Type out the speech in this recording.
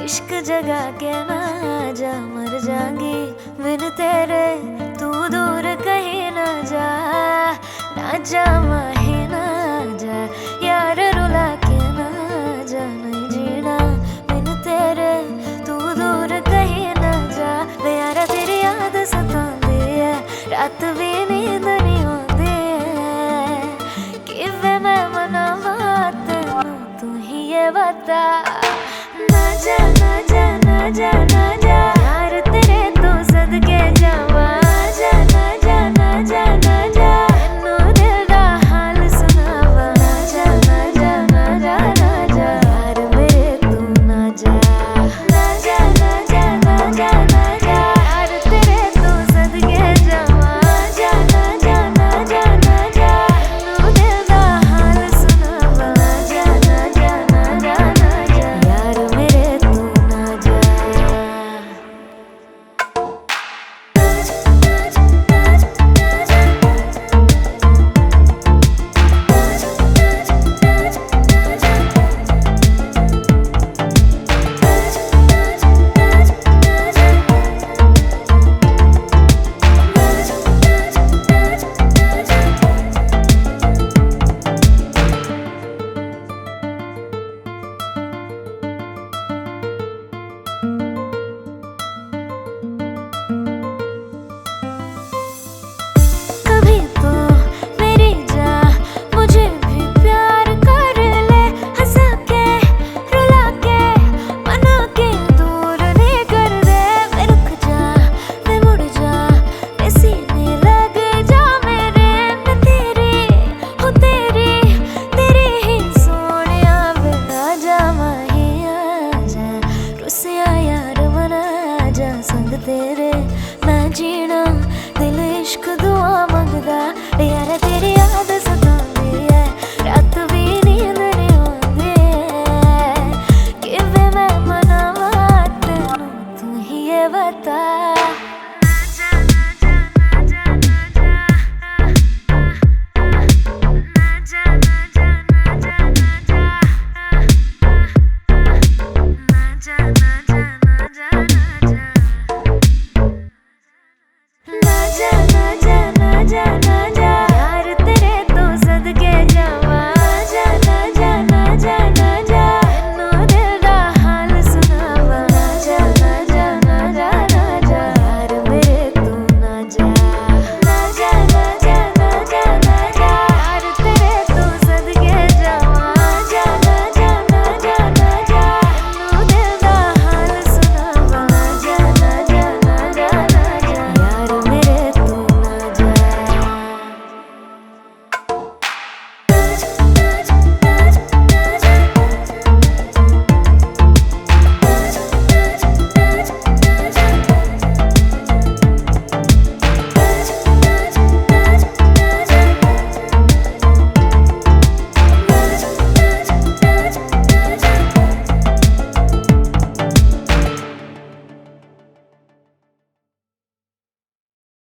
इश्क जगा के ना जा, मर जाऊंगी बिन तेरे, तू दूर कहीं ना जा। ना जा माही ना जा, यार रुला के ना जा, नहीं जीना बिन तेरे, तू दूर कहीं ना जा। वे यारा तेरी याद सतांदी है, रात भी नींद नहीं आती है, किवें मैं मनावा तेनू तू ही ये बता। ना जा ना जा ना जा ना जा, यार तेरे तो सदके जावा। जा ना जा ना जा ना जा, मैनू दिल दा हाल सुनावा। ना जा ना जा ना जा ना जा, यार मेरे तू ना जा। ना जा ना जा ना जा ना जा, यार तेरे तो सदके जावा। जा ना जा ना जा ना जा, मैनू दिल दा हाल सुनावा। ना जा ना जा ना जा ना जा, यार मेरे तू ना जा। कभी तो मेरी जा, मुझे भी प्यार कर ले, हंसा के रुला के मना के दूर नहीं कर दे। मैं रुक जा, मैं मुड़ जा, मैं सीने लग जा मेरे। मैं तेरी हूँ तेरी, तेरी ही सोनिया। वे आजा माही आजा, रुसिया यार मना जा, संग तेरे मैं जीना दिल इश्क